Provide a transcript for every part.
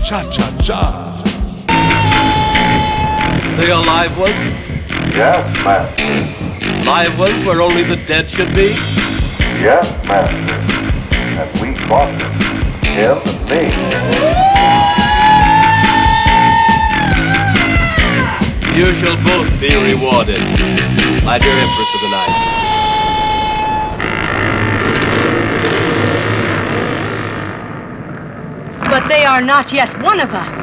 Cha-cha-cha. They are live ones? Yes, Master. Live ones where only the dead should be? Yes, Master. And we fought them. Him and me. You shall both be rewarded, my dear Empress of the Night. But they are not yet one of us.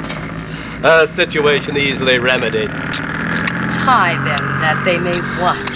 A situation easily remedied. Tie them that they may what?